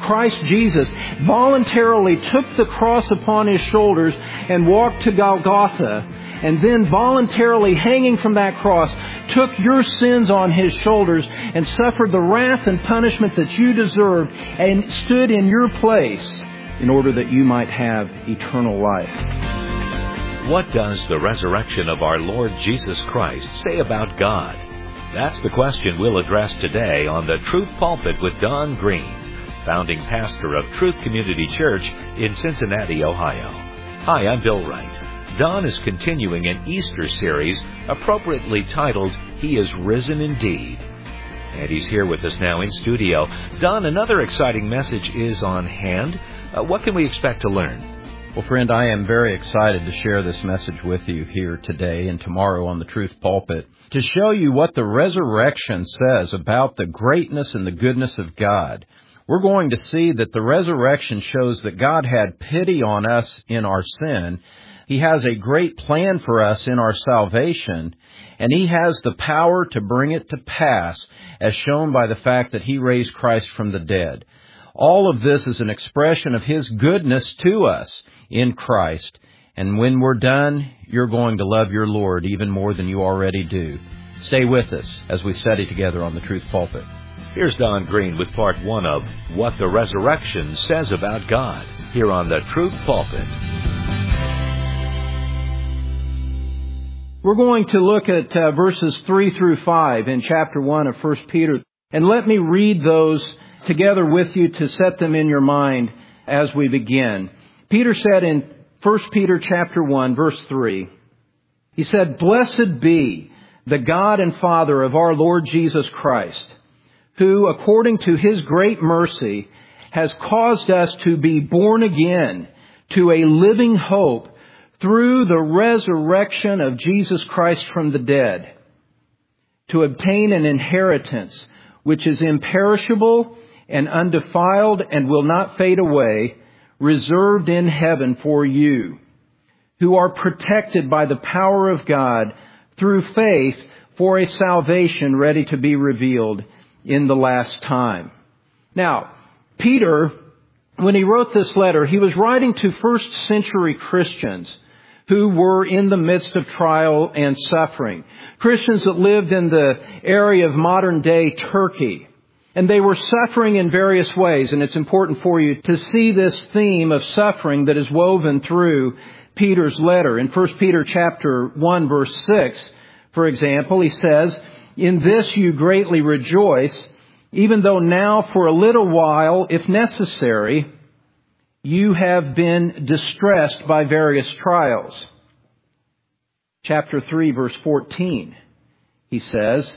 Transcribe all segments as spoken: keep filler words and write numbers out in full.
Christ Jesus voluntarily took the cross upon His shoulders and walked to Golgotha, and then voluntarily hanging from that cross, took your sins on His shoulders and suffered the wrath and punishment that you deserved and stood in your place in order that you might have eternal life. What does the resurrection of our Lord Jesus Christ say about God? That's the question we'll address today on the Truth Pulpit with Don Green, founding pastor of Truth Community Church in Cincinnati, Ohio. Hi, I'm Bill Wright. Don is continuing an Easter series appropriately titled, He is Risen Indeed. And he's here with us now in studio. Don, another exciting message is on hand. Uh, what can we expect to learn? Well, friend, I am very excited to share this message with you here today and tomorrow on the Truth Pulpit to show you what the resurrection says about the greatness and the goodness of God. We're going to see that the resurrection shows that God had pity on us in our sin. He has a great plan for us in our salvation, and He has the power to bring it to pass, as shown by the fact that He raised Christ from the dead. All of this is an expression of His goodness to us in Christ. And when we're done, you're going to love your Lord even more than you already do. Stay with us as we study together on the Truth Pulpit. Here's Don Green with part one of What the Resurrection Says About God, here on the Truth Pulpit. We're going to look at uh, verses three through five in chapter one of First Peter. And let me read those together with you to set them in your mind as we begin. Peter said in First Peter chapter one, verse three, he said, "Blessed be the God and Father of our Lord Jesus Christ, who, according to His great mercy, has caused us to be born again to a living hope through the resurrection of Jesus Christ from the dead, to obtain an inheritance which is imperishable and undefiled and will not fade away, reserved in heaven for you, who are protected by the power of God through faith for a salvation ready to be revealed in the last time." Now, Peter, when he wrote this letter, he was writing to first century Christians who were in the midst of trial and suffering. Christians that lived in the area of modern-day Turkey. And they were suffering in various ways. And it's important for you to see this theme of suffering that is woven through Peter's letter. In First Peter chapter one, verse six, for example, he says, "In this you greatly rejoice, even though now for a little while, if necessary, you have been distressed by various trials." Chapter three, verse fourteen, he says,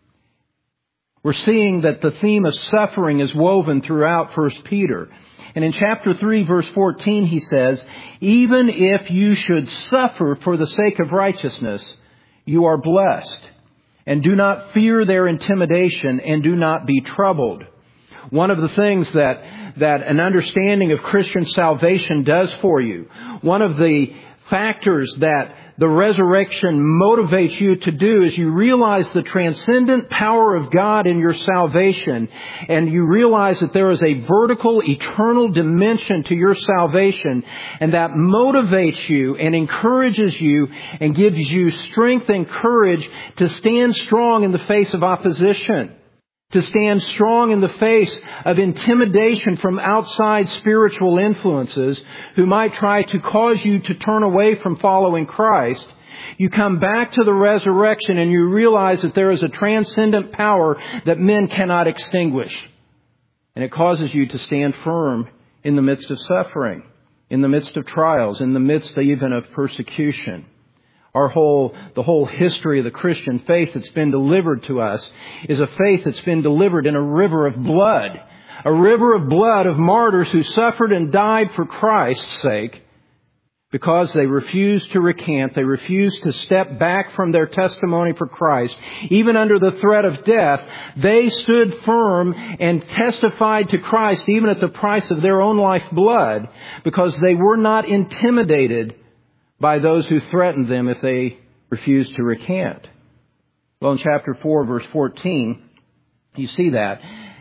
we're seeing that the theme of suffering is woven throughout First Peter. And in chapter three, verse fourteen, he says, "Even if you should suffer for the sake of righteousness, you are blessed. And do not fear their intimidation, and do not be troubled." One of the things that that an understanding of Christian salvation does for you, one of the factors that the resurrection motivates you to do is you realize the transcendent power of God in your salvation, and you realize that there is a vertical, eternal dimension to your salvation, and that motivates you and encourages you and gives you strength and courage to stand strong in the face of opposition, to stand strong in the face of intimidation from outside spiritual influences who might try to cause you to turn away from following Christ. You come back to the resurrection and you realize that there is a transcendent power that men cannot extinguish. And it causes you to stand firm in the midst of suffering, in the midst of trials, in the midst even of persecution. Our whole, the whole history of the Christian faith that's been delivered to us is a faith that's been delivered in a river of blood. A river of blood of martyrs who suffered and died for Christ's sake because they refused to recant. They refused to step back from their testimony for Christ. Even under the threat of death, they stood firm and testified to Christ even at the price of their own lifeblood because they were not intimidated by those who threatened them if they refused to recant. Well, in chapter four, verse fourteen, you see that.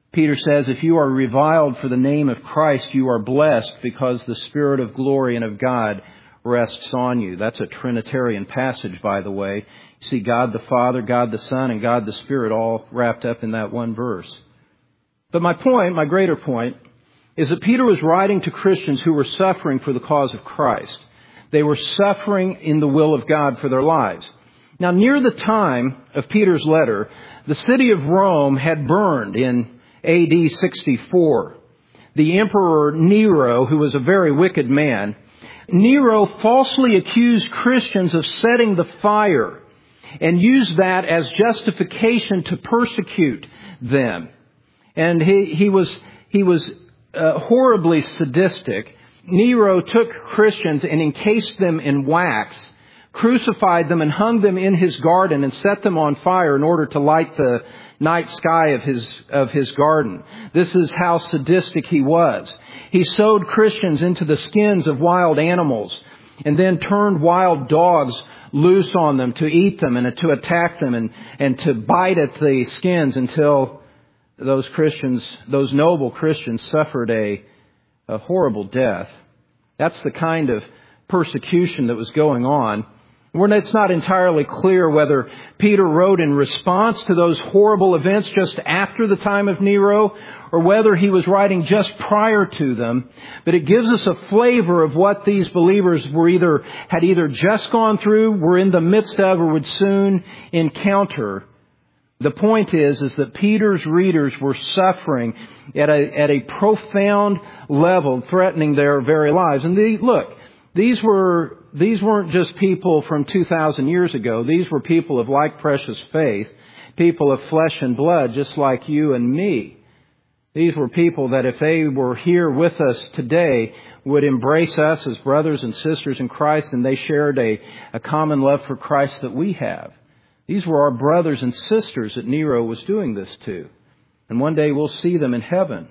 Peter says, if you are reviled for the name of Christ, you are blessed because the Spirit of glory and of God rests on you. That's a Trinitarian passage, by the way. You see God the Father, God the Son, and God the Spirit all wrapped up in that one verse. But my point, my greater point, is that Peter was writing to Christians who were suffering for the cause of Christ. They were suffering in the will of God for their lives. Now, near the time of Peter's letter, the city of Rome had burned in A D sixty-four. The Emperor Nero, who was a very wicked man, Nero falsely accused Christians of setting the fire and used that as justification to persecute them. And he, he was, he was uh, horribly sadistic. Nero took Christians and encased them in wax, crucified them and hung them in his garden and set them on fire in order to light the night sky of his, of his garden. This is how sadistic he was. He sewed Christians into the skins of wild animals and then turned wild dogs loose on them to eat them and to attack them and, and to bite at the skins until those Christians, those noble Christians suffered a, a horrible death. That's the kind of persecution that was going on. It's not entirely clear whether Peter wrote in response to those horrible events just after the time of Nero or whether he was writing just prior to them. But it gives us a flavor of what these believers were either, had either just gone through, were in the midst of, or would soon encounter. The point is, is that Peter's readers were suffering at a, at a profound level, threatening their very lives. And the, look, these were, these weren't just people from two thousand years ago. These were people of like precious faith, people of flesh and blood, just like you and me. These were people that if they were here with us today would embrace us as brothers and sisters in Christ, and they shared a, a common love for Christ that we have. These were our brothers and sisters that Nero was doing this to. And one day we'll see them in heaven.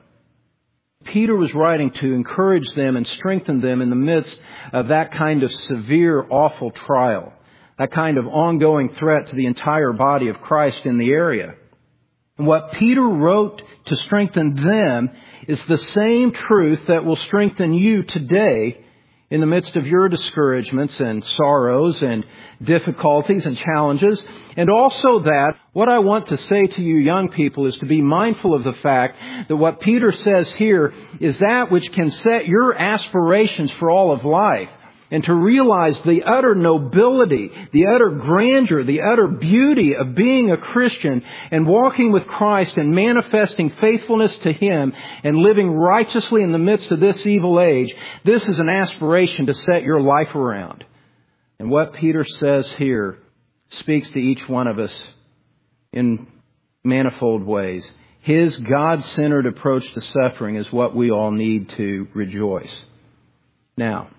Peter was writing to encourage them and strengthen them in the midst of that kind of severe, awful trial, that kind of ongoing threat to the entire body of Christ in the area. And what Peter wrote to strengthen them is the same truth that will strengthen you today in the midst of your discouragements and sorrows and difficulties and challenges. And also that what I want to say to you young people is to be mindful of the fact that what Peter says here is that which can set your aspirations for all of life. And to realize the utter nobility, the utter grandeur, the utter beauty of being a Christian and walking with Christ and manifesting faithfulness to Him and living righteously in the midst of this evil age. This is an aspiration to set your life around. And what Peter says here speaks to each one of us in manifold ways. His God-centered approach to suffering is what we all need to rejoice. Now,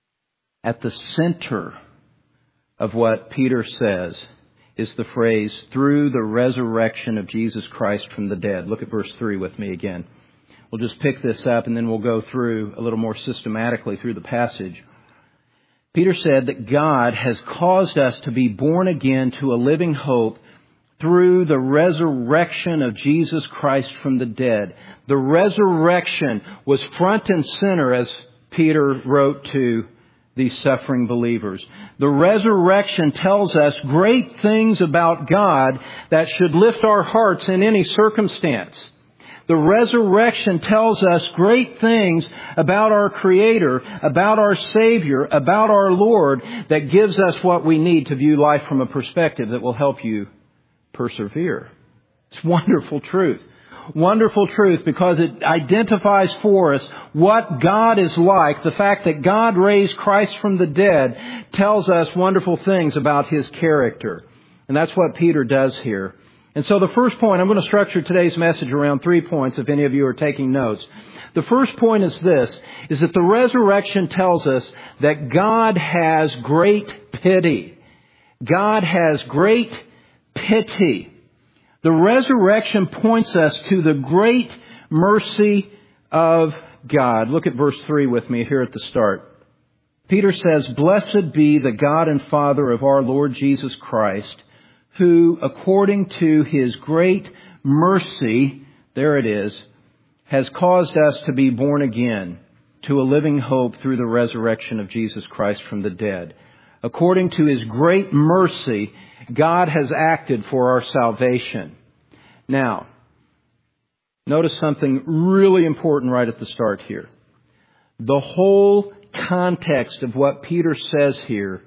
at the center of what Peter says is the phrase, through the resurrection of Jesus Christ from the dead. Look at verse three with me again. We'll just pick this up and then we'll go through a little more systematically through the passage. Peter said that God has caused us to be born again to a living hope through the resurrection of Jesus Christ from the dead. The resurrection was front and center as Peter wrote to these suffering believers. The resurrection tells us great things about God that should lift our hearts in any circumstance. The resurrection tells us great things about our Creator, about our Savior, about our Lord that gives us what we need to view life from a perspective that will help you persevere. It's wonderful truth. Wonderful truth because it identifies for us what God is like. The fact that God raised Christ from the dead tells us wonderful things about His character. And that's what Peter does here. And so the first point, I'm going to structure today's message around three points if any of you are taking notes. The first point is this, is that the resurrection tells us that God has great pity. God has great pity. The resurrection points us to the great mercy of God. Look at verse three with me here at the start. Peter says, "Blessed be the God and Father of our Lord Jesus Christ, who, according to His great mercy," there it is, has caused us to be born again to a living hope through the resurrection of Jesus Christ from the dead. According to His great mercy, God has acted for our salvation. Now, notice something really important right at the start here. The whole context of what Peter says here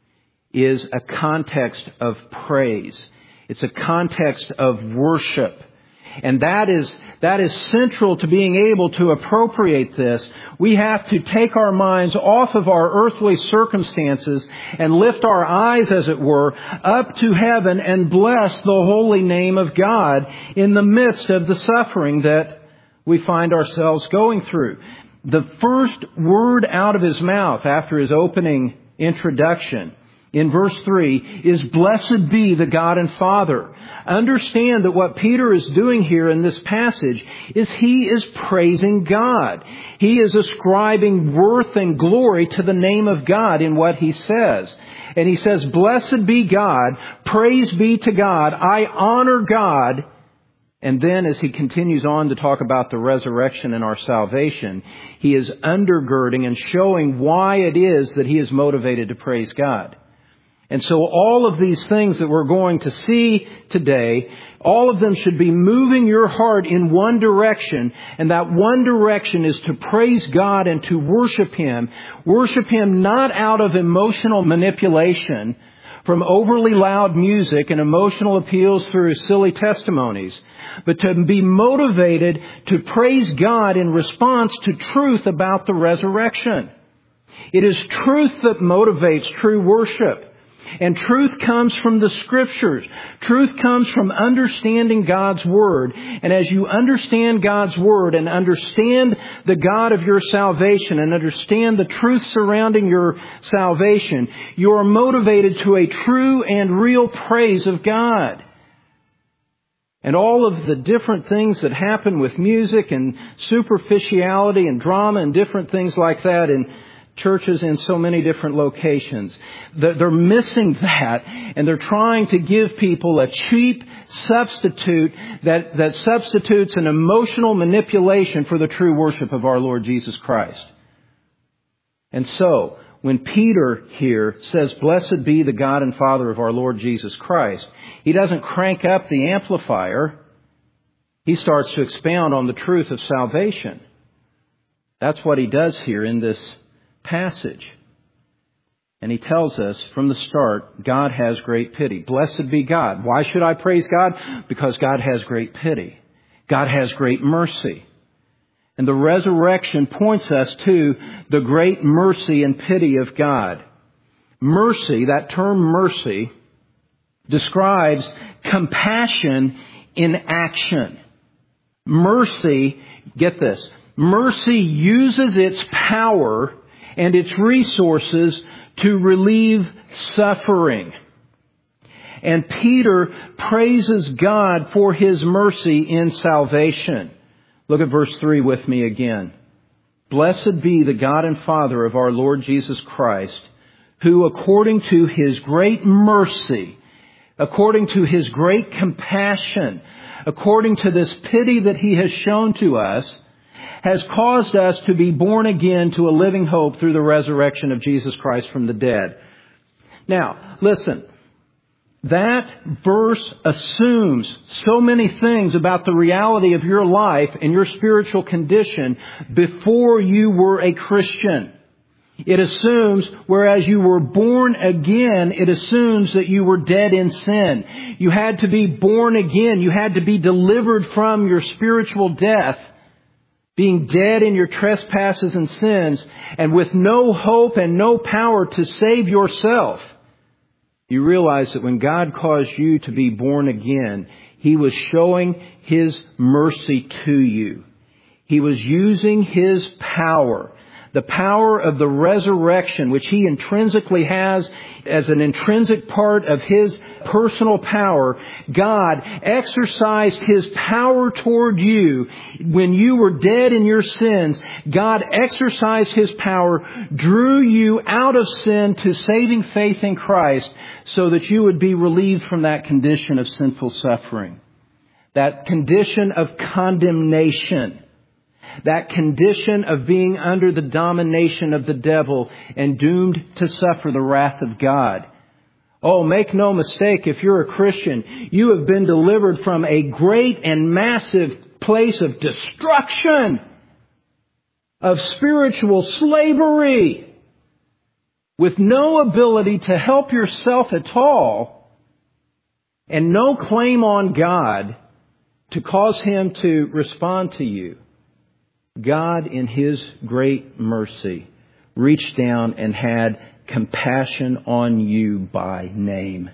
is a context of praise. It's a context of worship. And that is, that is central to being able to appropriate this. We have to take our minds off of our earthly circumstances and lift our eyes, as it were, up to heaven and bless the holy name of God in the midst of the suffering that we find ourselves going through. The first word out of His mouth after His opening introduction in verse three is, "Blessed be the God and Father." Understand that what Peter is doing here in this passage is he is praising God. He is ascribing worth and glory to the name of God in what he says. And he says, "Blessed be God, praise be to God, I honor God." And then as he continues on to talk about the resurrection and our salvation, he is undergirding and showing why it is that he is motivated to praise God. And so all of these things that we're going to see today, all of them should be moving your heart in one direction. And that one direction is to praise God and to worship Him. Worship Him not out of emotional manipulation from overly loud music and emotional appeals through silly testimonies, but to be motivated to praise God in response to truth about the resurrection. It is truth that motivates true worship. And truth comes from the Scriptures. Truth comes from understanding God's Word. And as you understand God's Word and understand the God of your salvation and understand the truth surrounding your salvation, you are motivated to a true and real praise of God. And all of the different things that happen with music and superficiality and drama and different things like that in churches in so many different locations, they're missing that, and they're trying to give people a cheap substitute that, that substitutes an emotional manipulation for the true worship of our Lord Jesus Christ. And so, when Peter here says, "Blessed be the God and Father of our Lord Jesus Christ," he doesn't crank up the amplifier. He starts to expound on the truth of salvation. That's what he does here in this passage. And he tells us from the start, God has great pity. Blessed be God. Why should I praise God? Because God has great pity. God has great mercy. And the resurrection points us to the great mercy and pity of God. Mercy, that term mercy, describes compassion in action. Mercy, get this, mercy uses its power and its resources to relieve suffering. And Peter praises God for His mercy in salvation. Look at verse three with me again. "Blessed be the God and Father of our Lord Jesus Christ, who according to His great mercy, according to His great compassion, according to this pity that He has shown to us, has caused us to be born again to a living hope through the resurrection of Jesus Christ from the dead." Now, listen. That verse assumes so many things about the reality of your life and your spiritual condition before you were a Christian. It assumes, whereas you were born again, it assumes that you were dead in sin. You had to be born again. You had to be delivered from your spiritual death, being dead in your trespasses and sins, and with no hope and no power to save yourself. You realize that when God caused you to be born again, He was showing His mercy to you. He was using His power, the power of the resurrection, which He intrinsically has as an intrinsic part of His personal power. God exercised His power toward you when you were dead in your sins. God exercised His power, drew you out of sin to saving faith in Christ so that you would be relieved from that condition of sinful suffering. that condition of condemnation, that condition of being under the domination of the devil and doomed to suffer the wrath of God. Oh, make no mistake, if you're a Christian, you have been delivered from a great and massive place of destruction, of spiritual slavery, with no ability to help yourself at all, and no claim on God to cause Him to respond to you. God, in His great mercy, reached down and had compassion on you by name.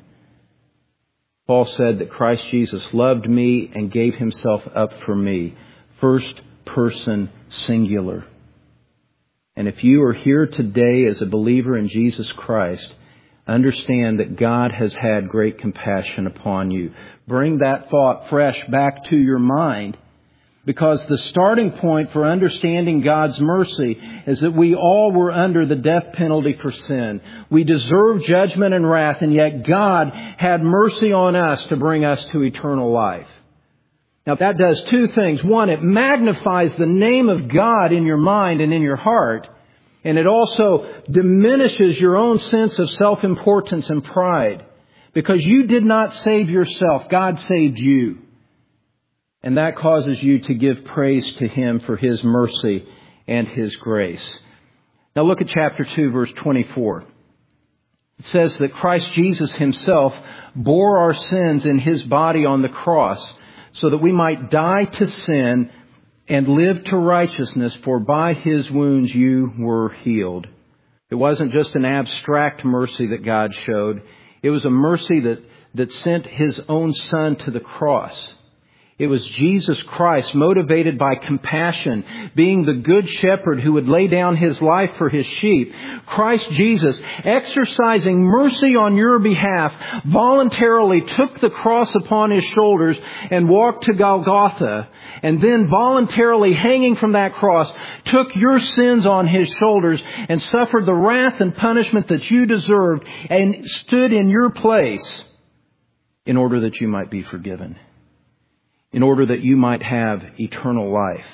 Paul said that Christ Jesus loved me and gave Himself up for me. First person singular. And if you are here today as a believer in Jesus Christ, understand that God has had great compassion upon you. Bring that thought fresh back to your mind, because the starting point for understanding God's mercy is that we all were under the death penalty for sin. We deserve judgment and wrath, and yet God had mercy on us to bring us to eternal life. Now that does two things. One, it magnifies the name of God in your mind and in your heart. And it also diminishes your own sense of self-importance and pride. Because you did not save yourself. God saved you. And that causes you to give praise to Him for His mercy and His grace. Now look at chapter two, verse twenty-four. It says that Christ Jesus Himself bore our sins in His body on the cross, so that we might die to sin and live to righteousness, for by His wounds you were healed. It wasn't just an abstract mercy that God showed. It was a mercy that, that sent His own Son to the cross. It was Jesus Christ, motivated by compassion, being the good shepherd who would lay down His life for His sheep. Christ Jesus, exercising mercy on your behalf, voluntarily took the cross upon His shoulders and walked to Golgotha. And then voluntarily hanging from that cross, took your sins on His shoulders and suffered the wrath and punishment that you deserved and stood in your place in order that you might be forgiven. In order that you might have eternal life.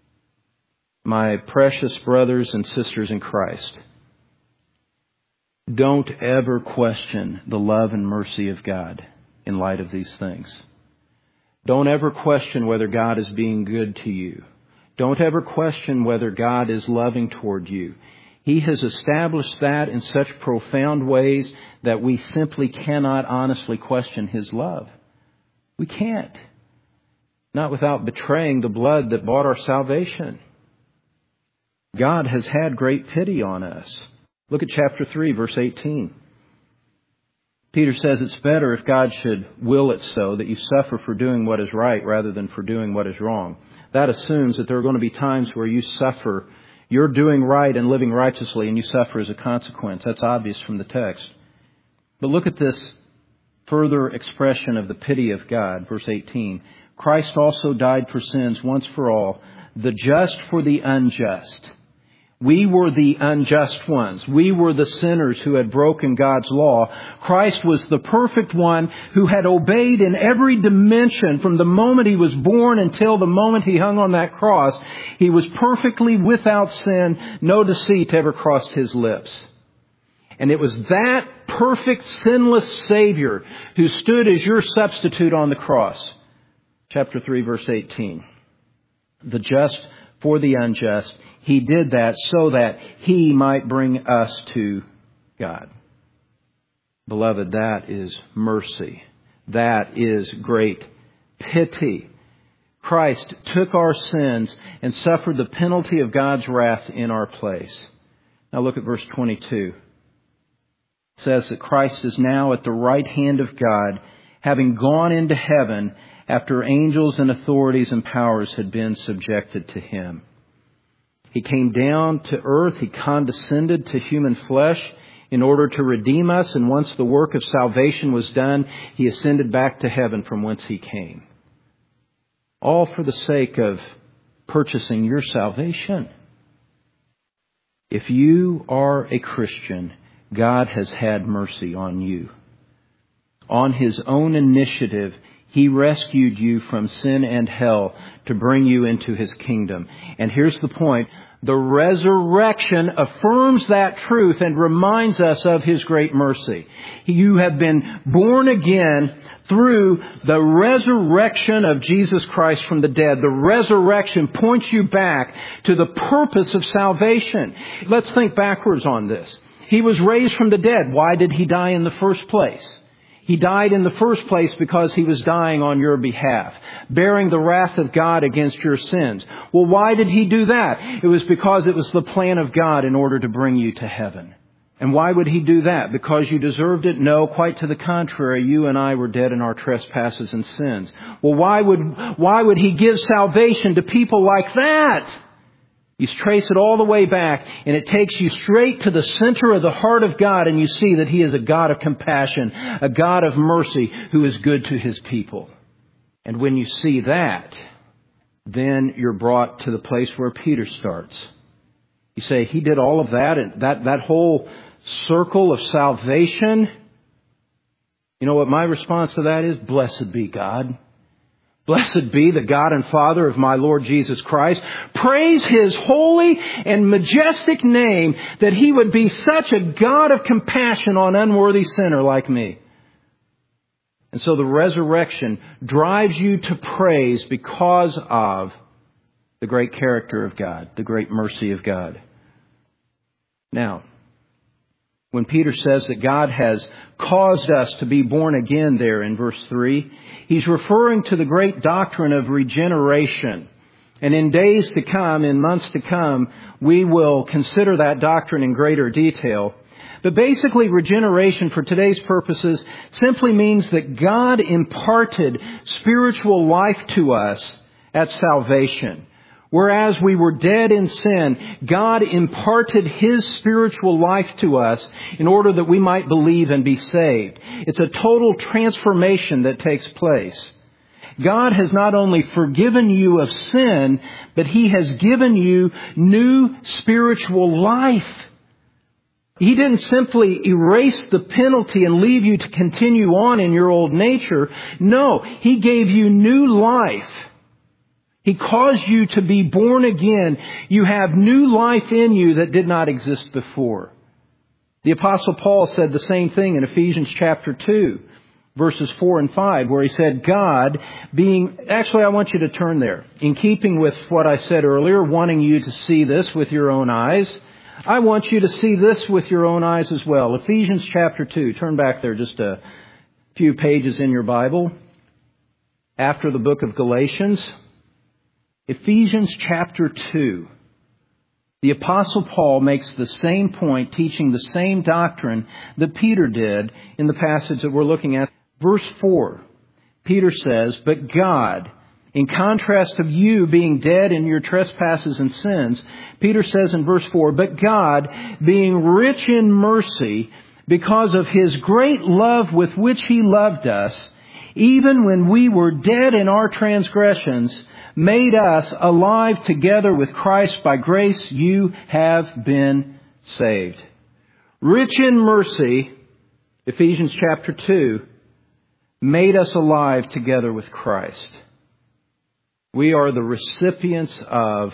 My precious brothers and sisters in Christ, don't ever question the love and mercy of God in light of these things. Don't ever question whether God is being good to you. Don't ever question whether God is loving toward you. He has established that in such profound ways that we simply cannot honestly question His love. We can't. Not without betraying the blood that bought our salvation. God has had great pity on us. Look at chapter three, verse eighteen. Peter says it's better if God should will it so that you suffer for doing what is right rather than for doing what is wrong. That assumes that there are going to be times where you suffer, you're doing right and living righteously, and you suffer as a consequence. That's obvious from the text. But look at this further expression of the pity of God, verse eighteen. Christ also died for sins once for all, the just for the unjust. We were the unjust ones. We were the sinners who had broken God's law. Christ was the perfect one who had obeyed in every dimension from the moment He was born until the moment He hung on that cross. He was perfectly without sin. No deceit ever crossed His lips. And it was that perfect, sinless Savior who stood as your substitute on the cross. Chapter three, verse eighteen. The just for the unjust. He did that so that He might bring us to God. Beloved, that is mercy. That is great pity. Christ took our sins and suffered the penalty of God's wrath in our place. Now look at verse twenty-two. It says that Christ is now at the right hand of God, having gone into heaven after angels and authorities and powers had been subjected to Him. He came down to earth. He condescended to human flesh in order to redeem us. And once the work of salvation was done, He ascended back to heaven from whence He came. All for the sake of purchasing your salvation. If you are a Christian, God has had mercy on you. On His own initiative, He rescued you from sin and hell to bring you into His kingdom. And here's the point. The resurrection affirms that truth and reminds us of His great mercy. You have been born again through the resurrection of Jesus Christ from the dead. The resurrection points you back to the purpose of salvation. Let's think backwards on this. He was raised from the dead. Why did He die in the first place? He died in the first place because He was dying on your behalf, bearing the wrath of God against your sins. Well, why did He do that? It was because it was the plan of God in order to bring you to heaven. And why would He do that? Because you deserved it? No, quite to the contrary. You and I were dead in our trespasses and sins. Well, why would, why would He give salvation to people like that? You trace it all the way back, and it takes you straight to the center of the heart of God, and you see that He is a God of compassion, a God of mercy who is good to His people. And when you see that, then you're brought to the place where Peter starts. You say, He did all of that, and that, that whole circle of salvation. You know what my response to that is? Blessed be God. Blessed be the God and Father of my Lord Jesus Christ. Praise His holy and majestic name that He would be such a God of compassion on an unworthy sinner like me. And so the resurrection drives you to praise because of the great character of God, the great mercy of God. Now, when Peter says that God has caused us to be born again there in verse three, he's referring to the great doctrine of regeneration. And in days to come, in months to come, we will consider that doctrine in greater detail. But basically, regeneration for today's purposes simply means that God imparted spiritual life to us at salvation. Whereas we were dead in sin, God imparted His spiritual life to us in order that we might believe and be saved. It's a total transformation that takes place. God has not only forgiven you of sin, but He has given you new spiritual life. He didn't simply erase the penalty and leave you to continue on in your old nature. No, He gave you new life. He caused you to be born again. You have new life in you that did not exist before. The Apostle Paul said the same thing in Ephesians chapter two, verses four and five, where he said, God being... Actually, I want you to turn there. In keeping with what I said earlier, wanting you to see this with your own eyes, I want you to see this with your own eyes as well. Ephesians chapter two. Turn back there just a few pages in your Bible. After the book of Galatians, Ephesians chapter two. The Apostle Paul makes the same point, teaching the same doctrine that Peter did in the passage that we're looking at. Verse four, Peter says, but God, in contrast of you being dead in your trespasses and sins, Peter says in verse four, but God, being rich in mercy, because of His great love with which He loved us, even when we were dead in our transgressions, made us alive together with Christ. By grace you have been saved. Rich in mercy, Ephesians chapter two, made us alive together with Christ. We are the recipients of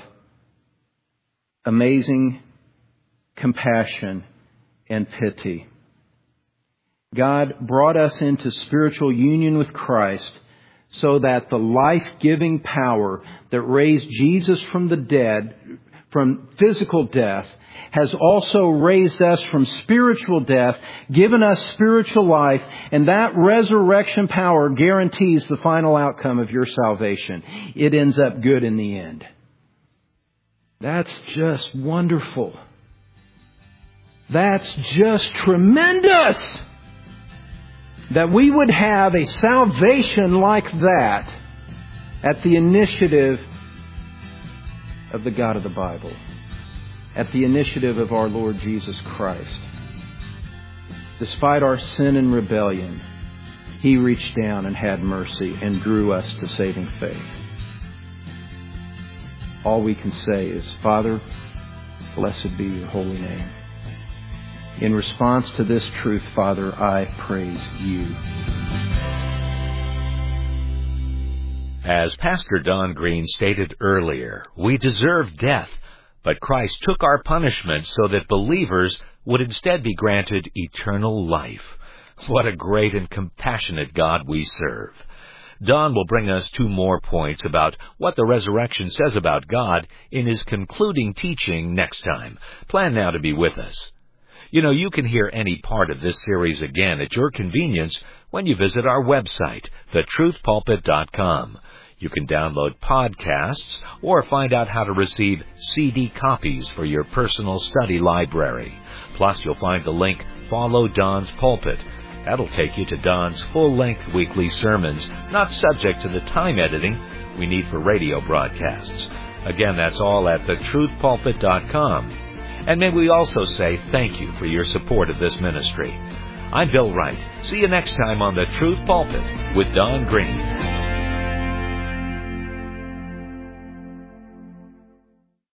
amazing compassion and pity. God brought us into spiritual union with Christ so that the life-giving power that raised Jesus from the dead, from physical death, has also raised us from spiritual death, given us spiritual life, and that resurrection power guarantees the final outcome of your salvation. It ends up good in the end. That's just wonderful. That's just tremendous. That we would have a salvation like that at the initiative of the God of the Bible, at the initiative of our Lord Jesus Christ. Despite our sin and rebellion, He reached down and had mercy and drew us to saving faith. All we can say is, Father, blessed be your holy name. In response to this truth, Father, I praise you. As Pastor Don Green stated earlier, we deserve death, but Christ took our punishment so that believers would instead be granted eternal life. What a great and compassionate God we serve. Don will bring us two more points about what the resurrection says about God in his concluding teaching next time. Plan now to be with us. You know, you can hear any part of this series again at your convenience when you visit our website, the truth pulpit dot com. You can download podcasts or find out how to receive C D copies for your personal study library. Plus, you'll find the link, Follow Don's Pulpit. That'll take you to Don's full-length weekly sermons, not subject to the time editing we need for radio broadcasts. Again, that's all at the truth pulpit dot com. And may we also say thank you for your support of this ministry. I'm Bill Wright. See you next time on the Truth Pulpit with Don Green.